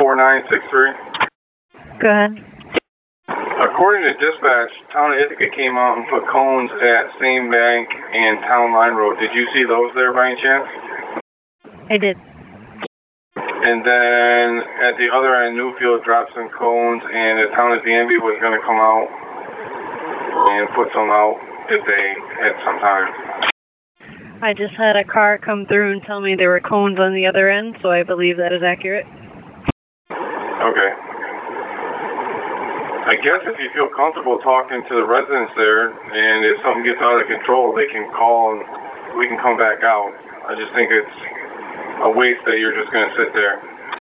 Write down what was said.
4963. Go ahead. According to dispatch, Town of Ithaca came out and put cones at Same Bank and Town Line Road. Did you see those there by any chance? I did. And then at the other end, Newfield dropped some cones, and the Town of Danby was going to come out and put some out if they had some time. I just had a car come through and tell me there were cones on the other end, so I believe that is accurate. Okay. I guess if you feel comfortable talking to the residents there, and if something gets out of control, they can call and we can come back out. I just think it's a waste that you're just going to sit there.